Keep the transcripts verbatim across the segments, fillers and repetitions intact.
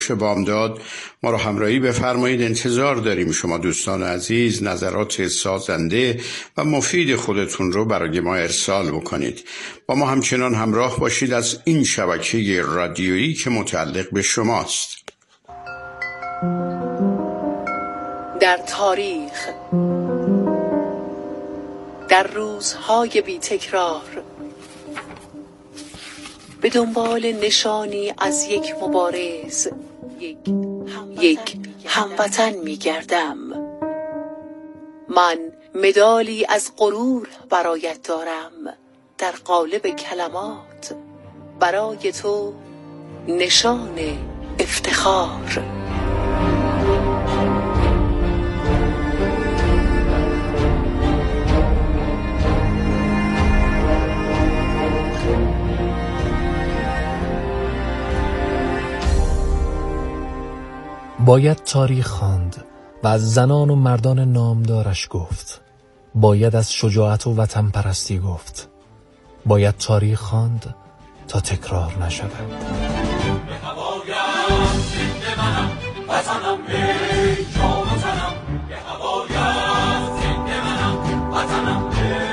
بامداد ما رو همراهی بفرمایید. انتظار داریم شما دوستان عزیز نظرات سازنده و مفید خودتون رو برای ما ارسال بکنید. با ما همچنان همراه باشید از این شبکه رادیویی که متعلق به شماست. در تاریخ، در روزهای بی تکرار، به دنبال نشانی از یک مبارز، یک, یک هموطن می گردم. من مدالی از غرور برایت دارم، در قالب کلمات برای تو نشان افتخار. باید تاریخ خواند و از زنان و مردان نامدارش گفت. باید از شجاعت و وطن پرستی گفت. باید تاریخ خواند تا تکرار نشود. به هوایم زنده منم، وطنم ای جان و تنم. به هوایم زنده منم، وطنم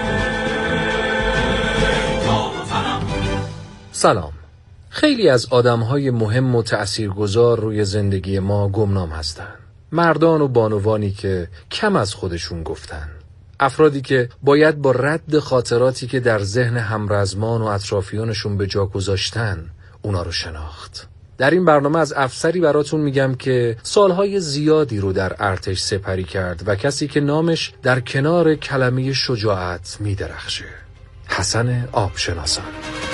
ای جان و تنم. سلام. خیلی از آدم‌های مهم و تأثیرگذار روی زندگی ما گمنام هستند. مردان و بانوانی که کم از خودشون گفتن. افرادی که باید با رد خاطراتی که در ذهن همرزمان و اطرافیانشون به جا گذاشتن اونا رو شناخت. در این برنامه از افسری براتون میگم که سالهای زیادی رو در ارتش سپری کرد و کسی که نامش در کنار کلمه شجاعت میدرخشه. حسن آبشناسان.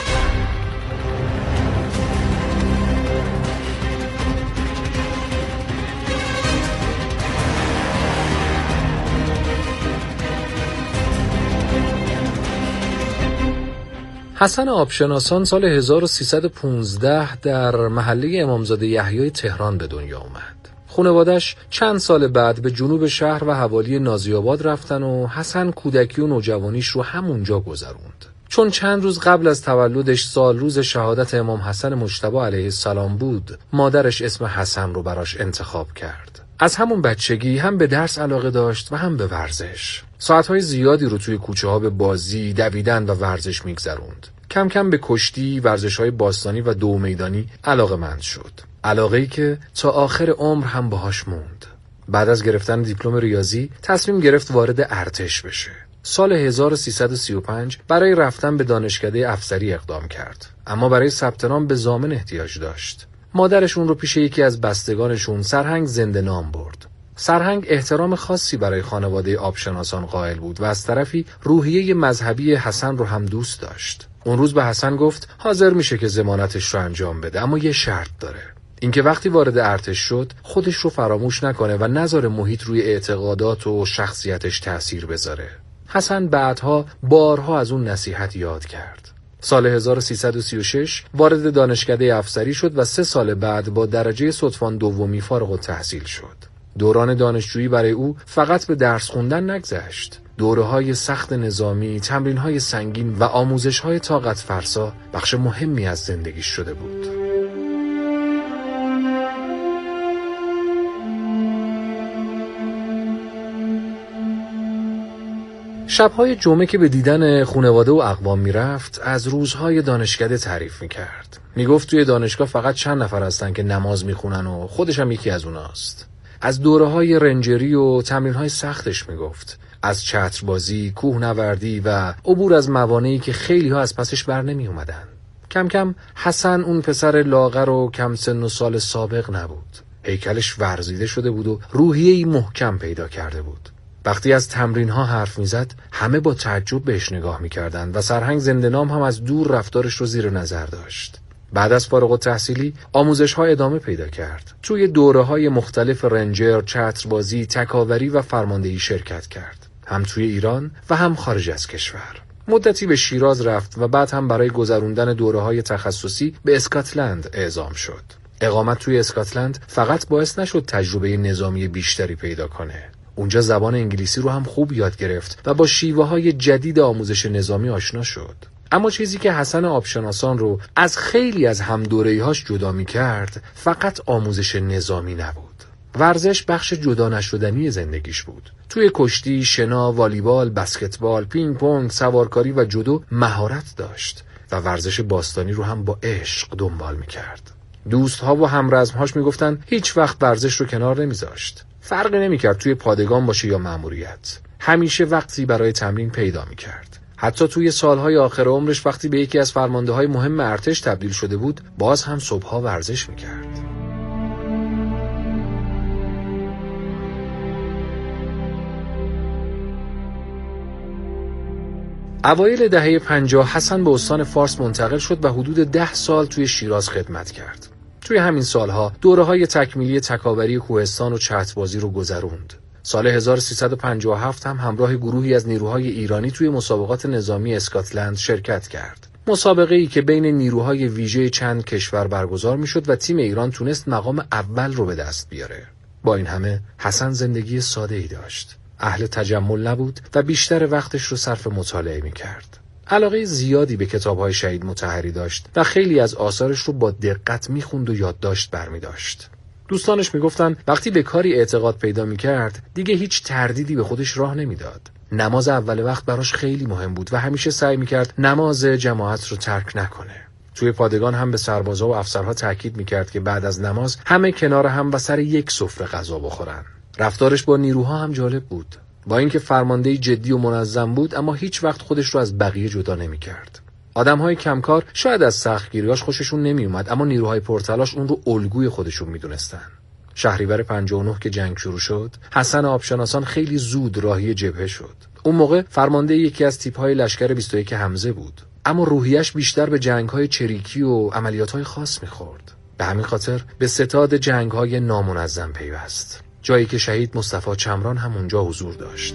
حسن آبشناسان سال هزار و سیصد و پانزده در محله امامزاده یحیی تهران به دنیا اومد. خانواده‌اش چند سال بعد به جنوب شهر و حوالی نازی‌آباد رفتن و حسن کودکی و نوجوانیش رو همونجا گذروند. چون چند روز قبل از تولدش سال روز شهادت امام حسن مجتبی علیه السلام بود، مادرش اسم حسن رو براش انتخاب کرد. از همون بچگی هم به درس علاقه داشت و هم به ورزش. ساعتهای زیادی رو توی کوچه ها به بازی، دویدن و ورزش میگذروند. کم کم به کشتی، ورزش‌های باستانی و دو میدانی علاقه‌مند شد. علاقه‌ای که تا آخر عمر هم باهاش موند. بعد از گرفتن دیپلم ریاضی تصمیم گرفت وارد ارتش بشه. سال هزار و سیصد و سی و پنج برای رفتن به دانشکده افسری اقدام کرد، اما برای ثبت نام به ضامن احتیاج داشت. مادرشون رو پیش یکی از بستگانشون سرهنگ زنده نام برد. سرهنگ احترام خاصی برای خانواده آبشناسان قائل بود و از طرفی روحیه مذهبی حسن رو هم دوست داشت. اون روز به حسن گفت حاضر میشه که ضمانتش رو انجام بده، اما یه شرط داره. اینکه وقتی وارد ارتش شد خودش رو فراموش نکنه و نذاره محیط روی اعتقادات و شخصیتش تأثیر بذاره. حسن بعدها بارها از اون نصیحت یاد کرد. سال هزار و سیصد و سی و شش وارد دانشکده افسری شد و سه سال بعد با درجه صدفان دومی فارغ التحصیل شد. دوران دانشجویی برای او فقط به درس خوندن نگذشت. دوره‌های سخت نظامی، تمرین‌های سنگین و آموزش‌های طاقت فرسا بخش مهمی از زندگیش شده بود. شب‌های جمعه که به دیدن خانواده و اقوام میرفت از روزهای دانشکده تعریف میکرد. میگفت توی دانشگاه فقط چند نفر هستن که نماز میخونن و خودش هم یکی از اوناست. از دوره‌های رنجری و تمرین‌های سختش میگفت. از چتربازی، کوهنوردی و عبور از موانعی که خیلی‌ها از پسش بر نمی اومدن. کم کم حسن اون پسر لاغر و کم سن و سال سابق نبود. هیکلش ورزیده شده بود و روحیه‌ای محکم پیدا کرده بود. وقتی از تمرین‌ها حرف می‌زد، همه با تعجب بهش نگاه می‌کردند و سرهنگ زنده‌نام هم از دور رفتارش رو زیر نظر داشت. بعد از فارغ التحصیلی آموزش‌ها ادامه پیدا کرد. توی دوره‌های مختلف رنجر، چتربازی، تکاوری و فرماندهی شرکت کرد. هم توی ایران و هم خارج از کشور. مدتی به شیراز رفت و بعد هم برای گذروندن دوره‌های تخصصی به اسکاتلند اعزام شد. اقامت توی اسکاتلند فقط باعث نشد تجربه نظامی بیشتری پیدا کنه. اونجا زبان انگلیسی رو هم خوب یاد گرفت و با شیوه‌های جدید آموزش نظامی آشنا شد. اما چیزی که حسن آبشناسان رو از خیلی از همدوره‌ای‌هاش جدا می‌کرد فقط آموزش نظامی نبود. ورزش بخش جدا نشدنی زندگیش بود. توی کشتی، شنا، والیبال، بسکتبال، پینگ پونگ، سوارکاری و جودو مهارت داشت و ورزش باستانی رو هم با عشق دنبال می‌کرد. دوست‌ها و همرزم‌هاش می‌گفتن هیچ وقت ورزش رو کنار نمی‌ذاشت. فرقی نمی‌کرد توی پادگان باشه یا مأموریت. همیشه وقتی برای تمرین پیدا می‌کرد. حتی توی سالهای آخر عمرش وقتی به یکی از فرمانده‌های مهم ارتش تبدیل شده بود، باز هم صبح‌ها ورزش می‌کرد. اوایل دهه پنجاه حسن به استان فارس منتقل شد و حدود ده سال توی شیراز خدمت کرد. توی همین سالها دوره‌های تکمیلی تکاوری کوهستان و چتربازی رو گذروند. سال هزار و سیصد و پنجاه و هفت هم همراه گروهی از نیروهای ایرانی توی مسابقات نظامی اسکاتلند شرکت کرد. مسابقه‌ای که بین نیروهای ویژه چند کشور برگزار می‌شد و تیم ایران تونست مقام اول رو به دست بیاره. با این همه حسن زندگی ساده‌ای داشت. اهل تجمل نبود و بیشتر وقتش رو صرف مطالعه می‌کرد. علاقه زیادی به کتاب‌های شهید مطهری داشت و خیلی از آثارش رو با دقت می‌خوند و یادداشت برمی‌داشت. دوستانش میگفتن وقتی به کاری اعتقاد پیدا میکرد دیگه هیچ تردیدی به خودش راه نمیداد. نماز اول وقت براش خیلی مهم بود و همیشه سعی میکرد نماز جماعت رو ترک نکنه. توی پادگان هم به سربازا و افسرها تاکید میکرد که بعد از نماز همه کنار هم و سر یک سفره غذا بخورن. رفتارش با نیروها هم جالب بود. با اینکه فرماندهی جدی و منظم بود اما هیچ وقت خودش رو از بقیه جدا نمیکرد. آدم‌های کمکار شاید از سختگیریاش خوششون نمی اومد اما نیروهای پرتلاش اون رو الگوی خودشون میدونستن. شهریور پنجاه و نه که جنگ شروع شد، حسن آبشناسان خیلی زود راهی جبهه شد. اون موقع فرمانده یکی از تیپ‌های لشکر بیست و یک حمزه بود، اما روحیش بیشتر به جنگ‌های چریکی و عملیات‌های خاص می‌خورد. به همین خاطر به ستاد جنگ‌های نامنظم پیوست. جایی که شهید مصطفی چمران هم اونجا حضور داشت.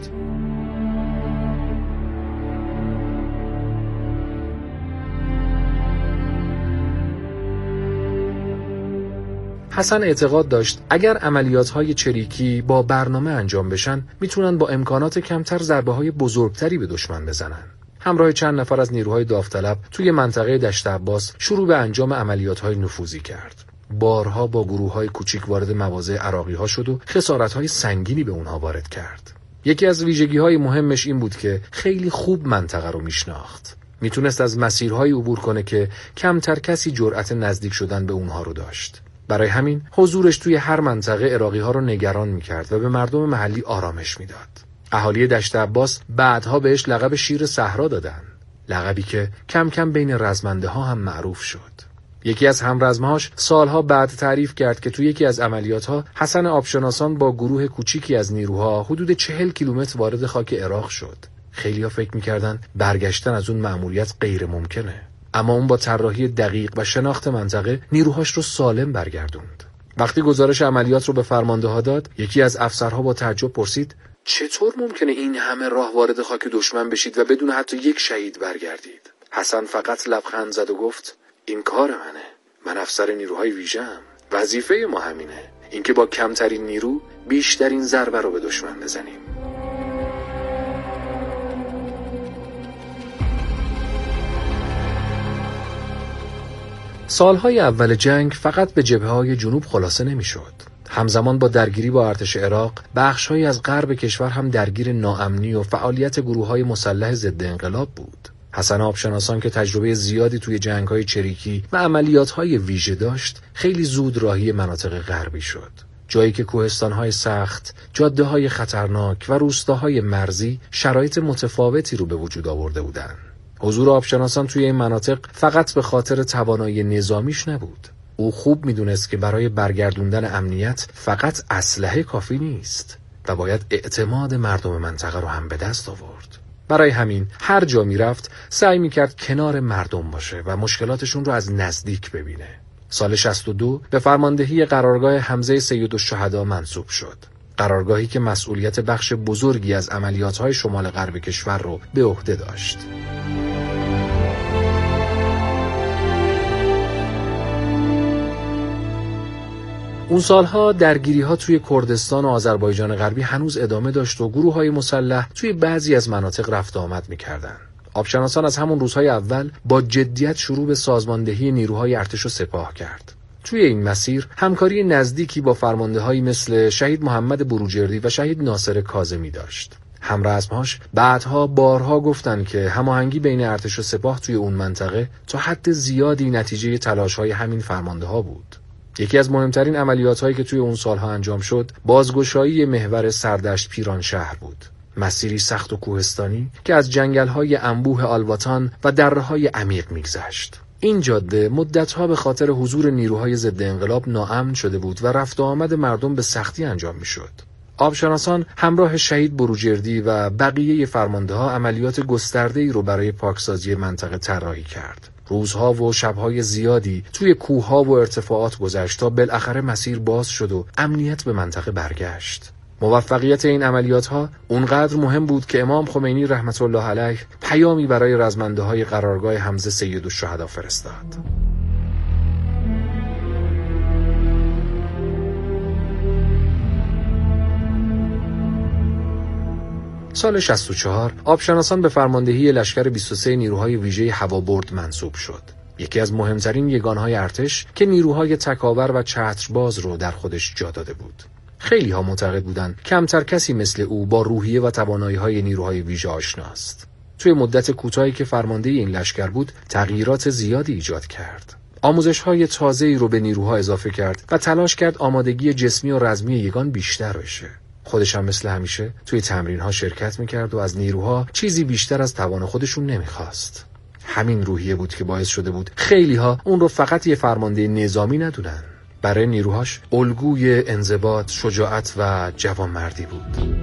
حسن اعتقاد داشت اگر عملیات‌های چریکی با برنامه انجام بشن میتونن با امکانات کمتر ضربه‌های بزرگتری به دشمن بزنن. همراه چند نفر از نیروهای داوطلب توی منطقه دشت عباس شروع به انجام عملیات‌های نفوذی کرد. بارها با گروه‌های کوچیک وارد مواضع عراقی‌ها شد و خسارت‌های سنگینی به اونها وارد کرد. یکی از ویژگی‌های مهمش این بود که خیلی خوب منطقه رو میشناخت. میتونست از مسیرهایی عبور کنه که کمتر کسی جرأت نزدیک شدن به اونها رو داشت. برای همین حضورش توی هر منطقه عراقی‌ها رو نگران می‌کرد و به مردم محلی آرامش می‌داد. اهالی دشت عباس بعدها بهش لقب شیر صحرا دادن، لقبی که کم کم بین رزمنده‌ها هم معروف شد. یکی از همرزمهاش سالها بعد تعریف کرد که توی یکی از عملیات‌ها حسن آبشناسان با گروه کوچیکی از نیروها حدود چهل کیلومتر وارد خاک عراق شد. خیلی‌ها فکر می‌کردن برگشتن از اون مأموریت غیر ممکنه. اما اون با طراحی دقیق و شناخت منطقه نیروهاش رو سالم برگردوند. وقتی گزارش عملیات رو به فرمانده‌ها داد، یکی از افسرها با تعجب پرسید: چطور ممکنه این همه راه وارد خاک دشمن بشید و بدون حتی یک شهید برگردید؟ حسن فقط لبخند زد و گفت: این کار منه. من افسر نیروهای ویژه‌ام. وظیفه ما همینه. اینکه با کمترین نیرو بیشترین ضربه رو به دشمن بزنیم. سالهای اول جنگ فقط به جبهه‌های جنوب خلاصه نمی‌شد. همزمان با درگیری با ارتش عراق، بخش‌هایی از غرب کشور هم درگیر ناامنی و فعالیت گروه‌های مسلح ضد انقلاب بود. حسن آبشناسان که تجربه زیادی توی جنگ‌های چریکی و عملیات‌های ویژه داشت، خیلی زود راهی مناطق غربی شد. جایی که کوهستان‌های سخت، جاده‌های خطرناک و روستاهای مرزی شرایط متفاوتی رو به وجود آورده بودند. حضور آبشناسان توی این مناطق فقط به خاطر توانایی نظامیش نبود. او خوب میدونست که برای برگردوندن امنیت فقط اسلحه کافی نیست و باید اعتماد مردم منطقه رو هم به دست آورد. برای همین هر جا میرفت سعی میکرد کنار مردم باشه و مشکلاتشون رو از نزدیک ببینه. سال شصت و دو به فرماندهی قرارگاه حمزه سیدالشهدا منصوب شد. قرارگاهی که مسئولیت بخش بزرگی از عملیات‌های شمال غرب کشور رو به عهده داشت. اون سالها درگیری‌ها توی کردستان و آذربایجان غربی هنوز ادامه داشت و گروه‌های مسلح توی بعضی از مناطق رفت آمد می‌کردن. آبشناسان از همون روزهای اول با جدیت شروع به سازماندهی نیروهای ارتش و سپاه کرد. توی این مسیر همکاری نزدیکی با فرمانده‌هایی مثل شهید محمد بروجردی و شهید ناصر کاظمی داشت. همرزمهاش بعدها بارها گفتن که هماهنگی بین ارتش و سپاه توی اون منطقه تا حد زیادی نتیجه تلاش‌های همین فرمانده‌ها بود. یکی از مهمترین عملیات‌هایی که توی اون سالها انجام شد، بازگشایی محور سردشت پیرانشهر بود. مسیری سخت و کوهستانی که از جنگل‌های انبوه آلواتان و دره‌های عمیق می‌گذشت. این جاده مدت‌ها به خاطر حضور نیروهای ضد انقلاب ناامن شده بود و رفت و آمد مردم به سختی انجام می‌شد. آبشناسان همراه شهید بروجردی و بقیه فرمانده‌ها عملیات گسترده‌ای رو برای پاکسازی منطقه طراحی کرد. روزها و شب‌های زیادی توی کوه‌ها و ارتفاعات گذشت تا بالاخره مسیر باز شد و امنیت به منطقه برگشت. موفقیت این عملیات‌ها اونقدر مهم بود که امام خمینی رحمت الله علیه پیامی برای رزمنده‌های قرارگاه حمزه سیدالشهدا فرستاد. سال شصت و چهار آبشناسان به فرماندهی لشکر بیست و سه نیروهای ویژه هوابرد منصوب شد. یکی از مهمترین یگانهای ارتش که نیروهای تکاور و چترباز رو در خودش جا داده بود. خیلی ها معتقد بودند کمتر کسی مثل او با روحیه و توانایی‌های نیروهای ویژه آشناست. توی مدت کوتاهی که فرمانده این لشکر بود، تغییرات زیادی ایجاد کرد. آموزش‌های تازه‌ای رو به نیروها اضافه کرد و تلاش کرد آمادگی جسمی و رزمی یگان بیشتر بشه. خودش هم مثل همیشه توی تمرین‌ها شرکت می‌کرد و از نیروها چیزی بیشتر از توان خودشون نمی‌خواست. همین روحیه بود که باعث شده بود خیلی‌ها اون رو فقط یه فرمانده نظامی ندونن. برای نیروهاش الگوی انضباط، شجاعت و جوانمردی بود.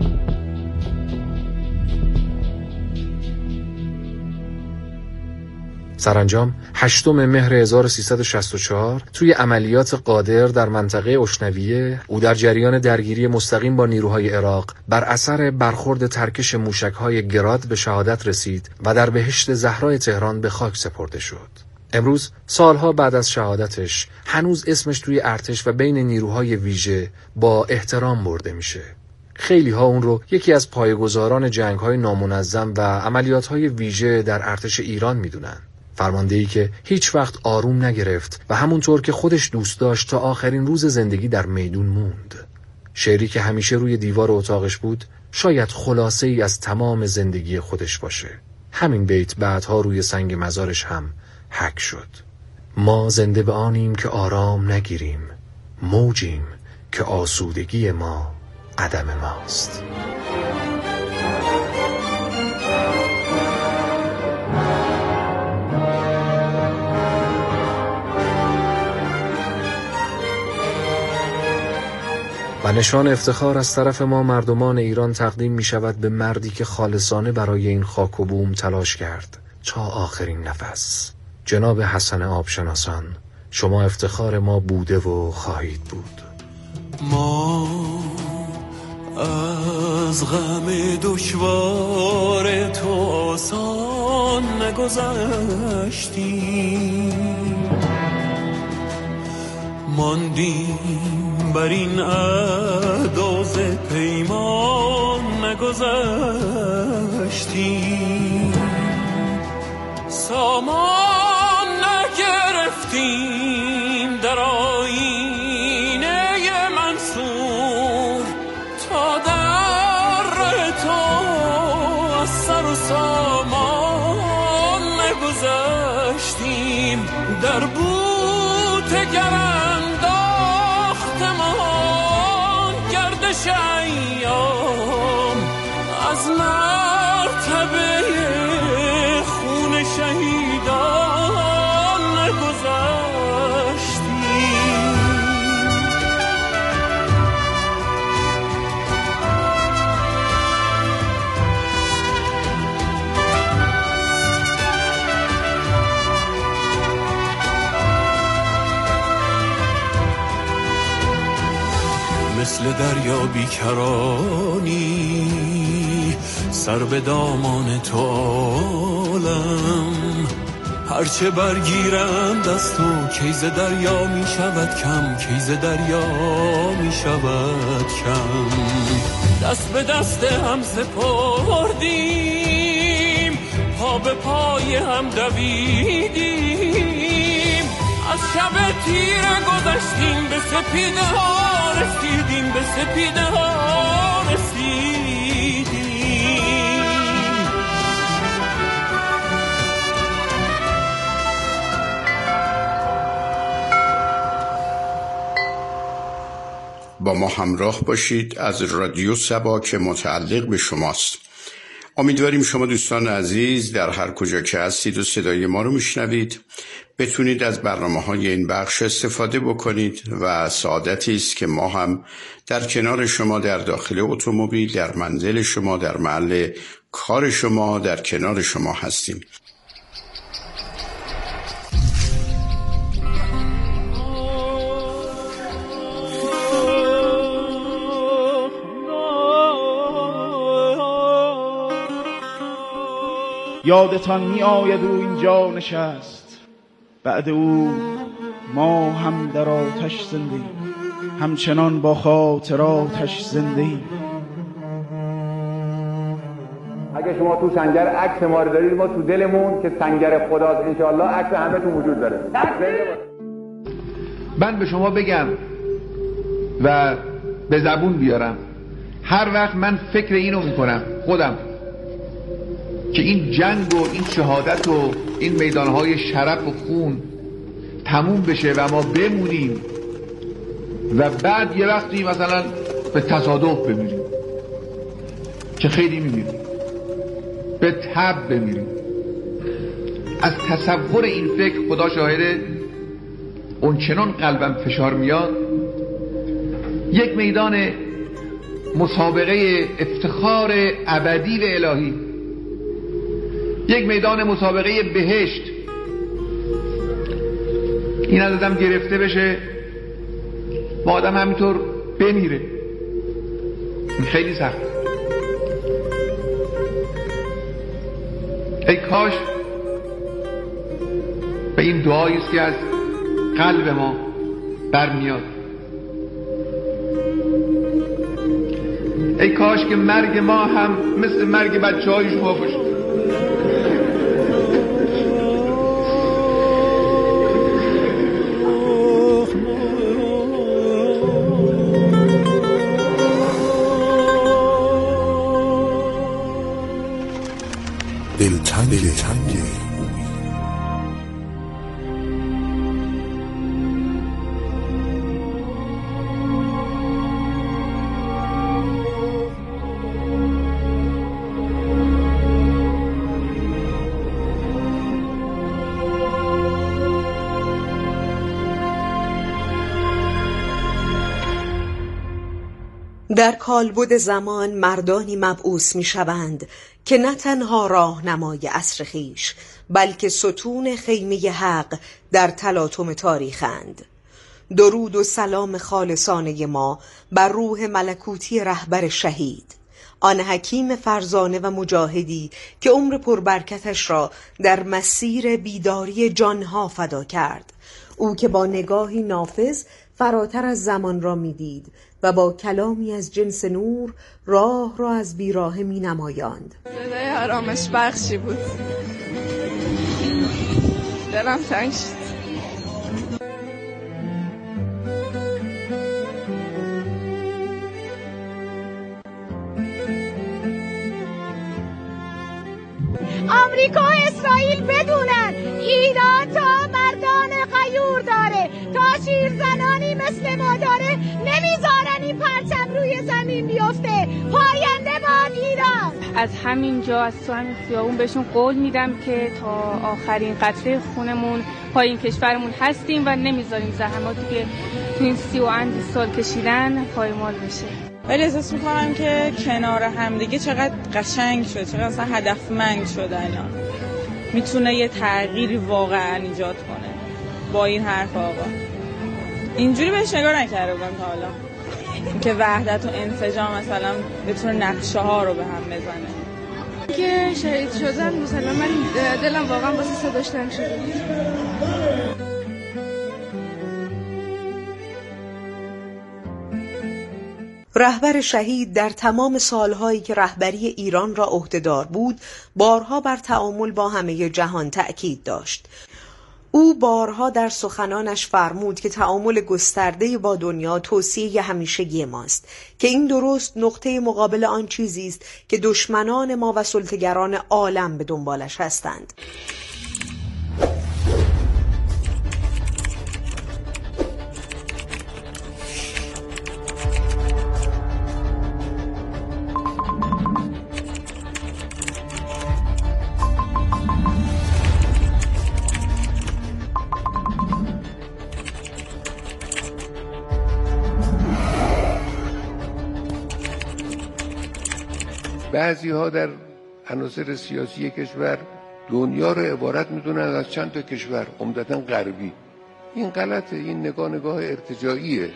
سرانجام هشتم مهر هزار و سیصد و شصت و چهار توی عملیات قادر در منطقه اشنویه او در جریان درگیری مستقیم با نیروهای عراق بر اثر برخورد ترکش موشک‌های گراد به شهادت رسید و در بهشت زهرای تهران به خاک سپرده شد. امروز سالها بعد از شهادتش هنوز اسمش توی ارتش و بین نیروهای ویژه با احترام برده میشه. خیلی ها اون رو یکی از پایه‌گذاران جنگ‌های نامنظم و عملیات‌های ویژه در ارتش ایران میدونن. فرماندهی که هیچ وقت آروم نگرفت و همونطور که خودش دوست داشت تا آخرین روز زندگی در میدون موند. شعری که همیشه روی دیوار اتاقش بود شاید خلاصه ای از تمام زندگی خودش باشه. همین بیت بعدها روی سنگ مزارش هم حک شد. ما زنده به آنیم که آرام نگیریم، موجیم که آسودگی ما عدم ماست. و نشان افتخار از طرف ما مردمان ایران تقدیم می شود به مردی که خالصانه برای این خاک و بوم تلاش کرد تا آخرین نفس. جناب حسن آبشناسان، شما افتخار ما بوده و خواهید بود. ما از غم دشوار تو آسان نگذشتیم، ماندیم بر این اعداز پیمان نگذشتیم، سامان نگرفتیم در آینه منصور، تا در تو از سر و سامان نگذشتیم، در بوت گرانداختمان گردش ایام، از مرتبه خون شهیدان نگذشتیم. مثل دریا بیکرانی سر به دامان تو عالم، هرچه برگیرم دست تو کیز دریا می شود کم، کیز دریا می شود کم. دست به دست هم سپردیم، پا به پای هم دویدیم، از شب تیره گذشتیم به سپیده ها رسیدیم، به سپیده ها رسیدیم. با ما همراه باشید از رادیو سبا که متعلق به شماست. امیدواریم شما دوستان عزیز در هر کجا که هستید و صدای ما رو میشنوید بتونید از برنامه‌های این بخش استفاده بکنید و سعادتی است که ما هم در کنار شما در داخل اتومبیل، در منزل شما، در محل کار شما، در کنار شما هستیم. یادتان می آید او اینجا نشست، بعد او ما هم در آتش زندیم، همچنان با خاطراتش زندیم. اگه شما تو سنگر عکس ما رو دارید، ما تو دلمون که سنگر خداست انشاءالله عکس همه تو وجود داره. من به شما بگم و به زبون بیارم، هر وقت من فکر اینو میکنم خودم که این جنگ و این شهادت و این میدانهای شرف و خون تموم بشه و ما بمونیم و بعد یه وقتی مثلا به تصادف بمیریم که خیلی میمیریم، به تب بمیریم، از تصور این فکر خدا شاهده اون چنان قلبم فشار میاد. یک میدان مسابقه افتخار ابدی و الهی، یک میدان مسابقه بهشت، این از آدم گرفته بشه و آدم همینطور بمیره، این خیلی سخت. ای کاش به این دعایی است که از قلب ما برمیاد، ای کاش که مرگ ما هم مثل مرگ بچه های شما باشه. دلتنگ دلتنگ در کالبد زمان مردانی مبعوث می شوند که نه تنها راهنمای عصر خویش بلکه ستون خیمه حق در تلاطم تاریخند. درود و سلام خالصانه ما بر روح ملکوتی رهبر شهید، آن حکیم فرزانه و مجاهدی که عمر پربرکتش را در مسیر بیداری جانها فدا کرد، او که با نگاهی نافذ فراتر از زمان را میدید و با کلامی از جنس نور راه را از بیراه می نمایاند. صدای آرامش بخشی بود، دلم تنگ شد. آمریکا و اسرائیل بدونن ایران تا مردان غیور داره، تا شیرزنانی مثل ما داره، نمیذارن این پرچم روی زمین بیفته. پاینده باد ایران. از همین جا از تو همین خیابون بهشون قول میدم که تا آخرین قطره خونمون پای این کشورمون هستیم و نمیذاریم زحماتی که تو این سی و اندی سال کشیدن پایمال بشه. ولی احساس میکنم که کنار همدیگه چقدر قشنگ شد، چقدر اصلا هدفمند شد. الان میتونه یه تغییری واقعا ایجاد کنه با این حرف. آقا اینجوری بهش نگاه نکرده بودم تا حالا که وحدت و انسجام مثلا بتونه نقشه ها رو به هم بزنه. که شهید شدن مثلا من دلم واقعا واسه صداش تنگ شده. رهبر شهید در تمام سالهایی که رهبری ایران را عهدهدار بود، بارها بر تعامل با همه جهان تأکید داشت. او بارها در سخنانش فرمود که تعامل گسترده با دنیا توصیه همیشگی ماست، که این درست نقطه مقابل آن چیزی است که دشمنان ما و سلطه‌گران عالم به دنبالش هستند. بعضی ها در عناصر سیاسی کشور دنیا رو عبارت میدونن از چند تا کشور، عمدتاً غربی. این غلطه، این نگاه نگاه ارتجاعیه.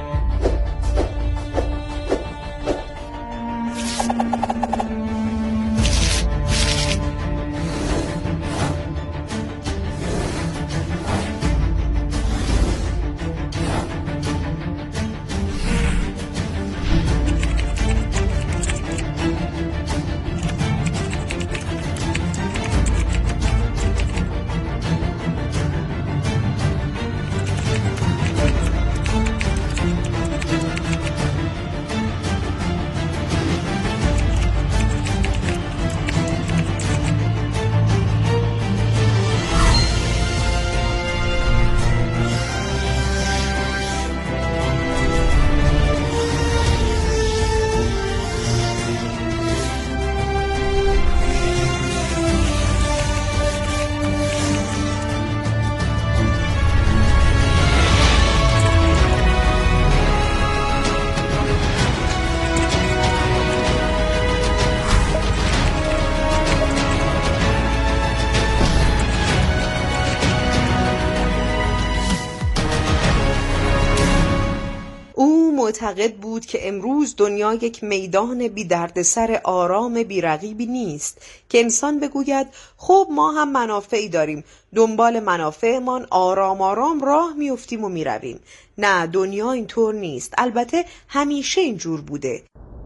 معتقد بود که امروز دنیا یک میدان بی دردسر آرام بی رقیبی نیست که انسان بگوید خب ما هم منافعی داریم، دنبال منافعمان آرام آرام راه میافتیم و میرویم. نه، دنیا اینطور نیست. البته همیشه اینجور بوده.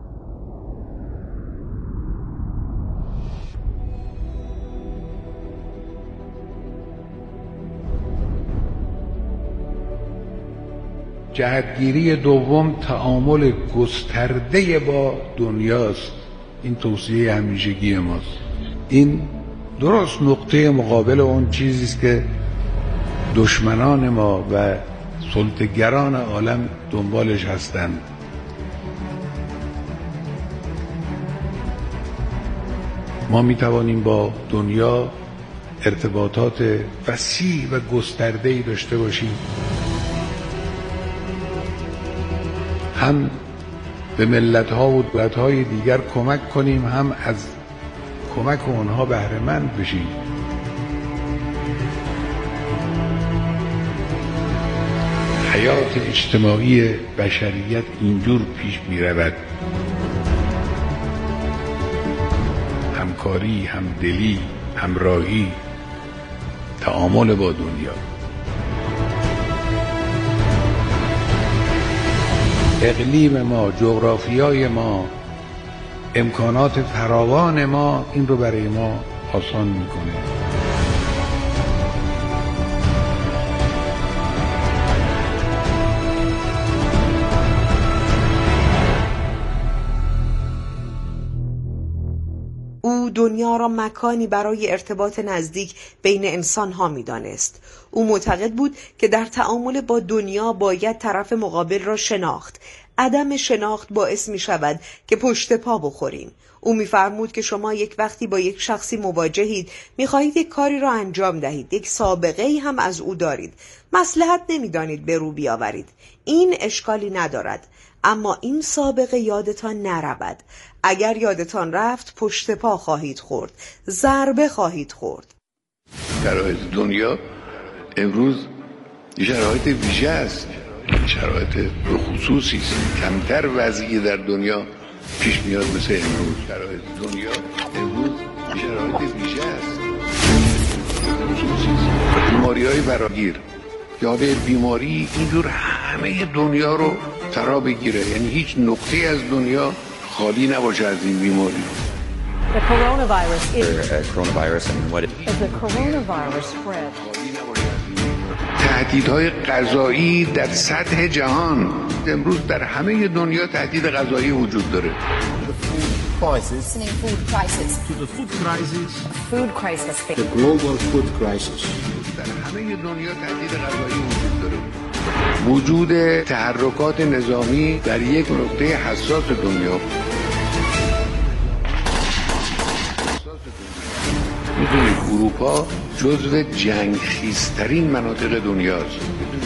جهتگیری دوم تعامل گسترده با دنیاست. این توصیه همیشگی ماست. این درست نقطه مقابل اون چیزی است که دشمنان ما و سلطه‌گران عالم دنبالش هستند. ما می توانیم با دنیا ارتباطات وسیع و گسترده‌ای داشته باشیم، هم به ملت‌ها و دولت‌های دیگر کمک کنیم، هم از کمک اونها بهره مند بشیم. حیات اجتماعی بشریت اینجور پیش می‌رود، همکاری، همدلی، همراهی، تعامل با دنیا. اقلیم ما، جغرافیای ما، امکانات فراوان ما این رو برای ما آسان میکنه. او دنیا را مکانی برای ارتباط نزدیک بین انسان ها می دانست. او معتقد بود که در تعامل با دنیا باید طرف مقابل را شناخت. عدم شناخت باعث می شود که پشت پا بخوریم. او می فرمود که شما یک وقتی با یک شخصی مواجهید، می خواهید یک کاری را انجام دهید، یک سابقه ای هم از او دارید، مصلحت نمی دانید به رو بیاورید. این اشکالی ندارد، اما این سابقه یادتان نرود. اگر یادتان رفت پشت پا خواهید خورد، ضربه خواهید خورد. شرایط دنیا امروز شرایط ویژه است، شرایط خصوصی است. کمتر وضعی در دنیا پیش میاد مثل امروز. شرایط دنیا امروز شرایط ویژه است، خصوصی است. بیماری‌های فراگیر، یاد بیماری اینجور همه دنیا رو فرا بگیره، یعنی هیچ نقطه از دنیا خالی نباشه از این بیماری. The coronavirus is uh, coronavirus and what it is the coronavirus spread. تهدیدهای غذایی در سطح جهان. امروز در همه دنیا تهدید غذایی وجود داره. Crisis. Food crisis. To the food crisis. Food crisis. The global food crisis. در همه دنیا تهدید غذایی وجود داره. وجود تحرکات نظامی در یک نقطه حساس دنیا. میدونید اروپا جزو جنگخیزترین مناطق دنیاست.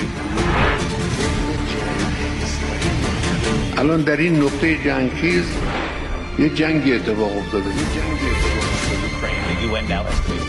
الان در این نقطه جنگخیز یه جنگی اتفاق افتاده. یه جنگی اتفاق افتاده.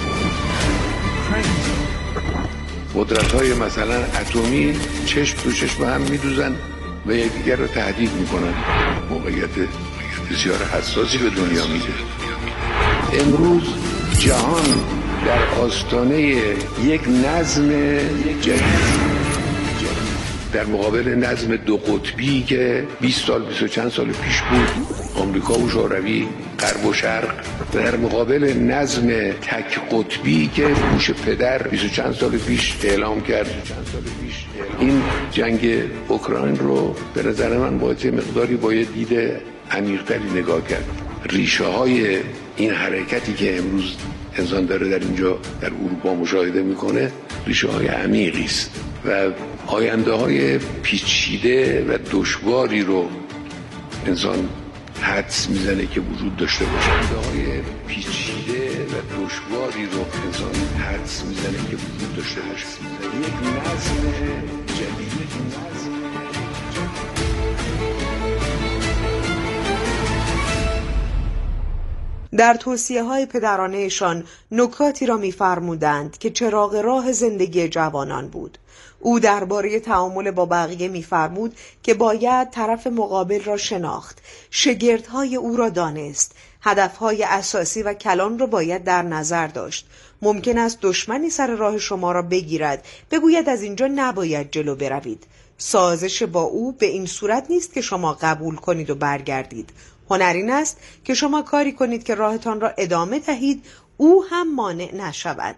قدرت‌های مثلا اتمی چشم تو چشم هم می‌دوزن و یکدیگر رو تهدید می‌کنن. موقعیت بسیار حساسی به دنیا میده. امروز جهان در آستانه یک نظم جدید در مقابل نظم دو قطبی که بیست سال بیست و چند سال پیش بود، آمریکا و شوروی، غرب و شرق، در مقابل نظم تک قطبی که بوش پدر بیست و چند سال پیش اعلام کرد. این جنگ اوکراین رو به نظر من باید مقداری باید دید عمیق‌تری نگاه کرد. ریشه های این حرکتی که امروز انسان داره در اینجا در اروپا مشاهده میکنه ریشه های عمیقی است و آینده های پیچیده و دشواری رو انسان حدس میزنه که وجود داشته باشه. آینده های پیچیده و دشواری رو انسان حدس میزنه که وجود داشته باشه. یک نظم جدید. در توصیه‌های پدرانه‌شان نکاتی را می‌فرمودند که چراغ راه زندگی جوانان بود. او درباره تعامل با بقیه می‌فرمود که باید طرف مقابل را شناخت، شگردهای او را دانست، هدفهای اساسی و کلان را باید در نظر داشت. ممکن است دشمنی سر راه شما را بگیرد، بگوید از اینجا نباید جلو بروید. سازش با او به این صورت نیست که شما قبول کنید و برگردید. هنر این است که شما کاری کنید که راهتان را ادامه دهید، او هم مانع نشود.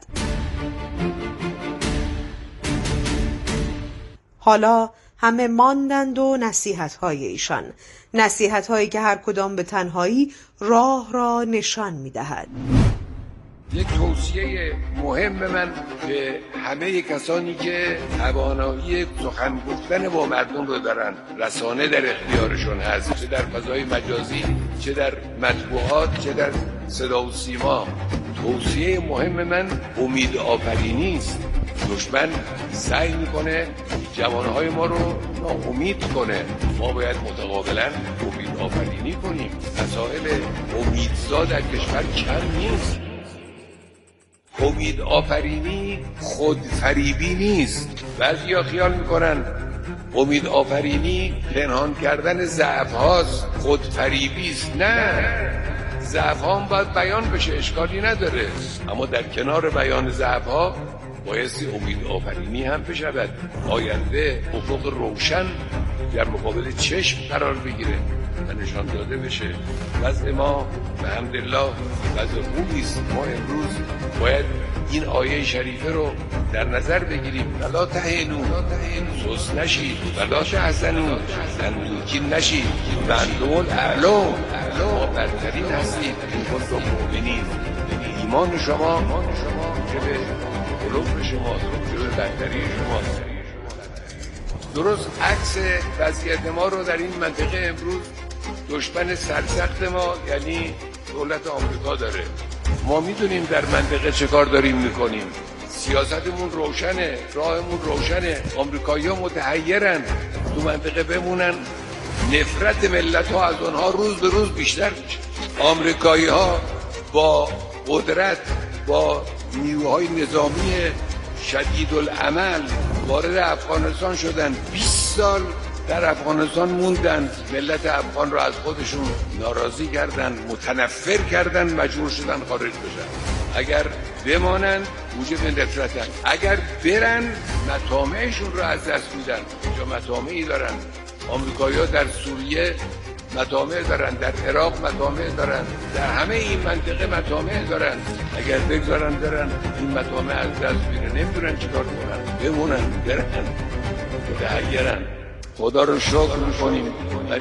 حالا همه ماندند و نصیحت‌های ایشان، نصیحت‌هایی که هر کدام به تنهایی راه را نشان می‌دهد. یک توصیه مهم من به همه کسانی که توانایی سخن گفتن با مردم رو دارن، رسانه در اختیارشون هست، چه در فضای مجازی، چه در مطبوعات، چه در صدا و سیما. توصیه مهم من امید آفرینی است. دشمن سعی میکنه جوانهای ما رو ناامید کنه. ما باید متقابلا امید آفرینی کنیم. مسائل امیدزا در کشور کم نیست. امید آفرینی خودفریبی نیست. بعضیا خیال میکنن امید آفرینی پنهان کردن ضعف هاست، خودفریبی است. نه، ضعف ها هم باید بیان بشه، اشکالی نداره، اما در کنار بیان ضعف ها بایستی امید آفرینی هم بشود. آینده افق روشن در مقابل چشم قرار بگیره و نشان داده بشه. وضع ما به حمدالله وضع خوبی است. ما امروز باید این آیه شریفه رو در نظر بگیریم. ولا تهنوا، سست نشید، ولا تحزنوا، غمگین نشید، و انتم الاعلی، ما برترین هستید این کنتم مؤمنین. ایمان شما که به قلوب شما، که به برتری شماست. درست عکس وضعیت ما رو در این منطقه امروز دشمن سرسخت ما یعنی دولت آمریکا داره. ما میدونیم در منطقه چه کار داریم میکنیم. سیاستمون روشنه، راهمون روشنه. آمریکایی‌ها متحیرن تو منطقه بمونن. نفرت ملت ها از اونها روز به روز بیشتر میشه. آمریکایی‌ها با قدرت، با نیروهای نظامی شدید العمل وارد افغانستان شدن. بیست سال در افغانستان موندن، ملت افغان را از خودشون ناراضی کردن، متنفر کردن، مجبور شدن خارج بشن. اگر بمانن موجب نفرتن، اگر برن مطامعشون رو از دست میدن. اینجا مطامعی دارن، آمریکایی‌ها در سوریه مطامع دارن، در عراق مطامع دارن، در همه این منطقه مطامع دارن. اگر بگذارن برن این مطامع از دست میره، نمیدونن چیکار کنن، بمونن برن متحیرن. خدا رو شکر میکنیم.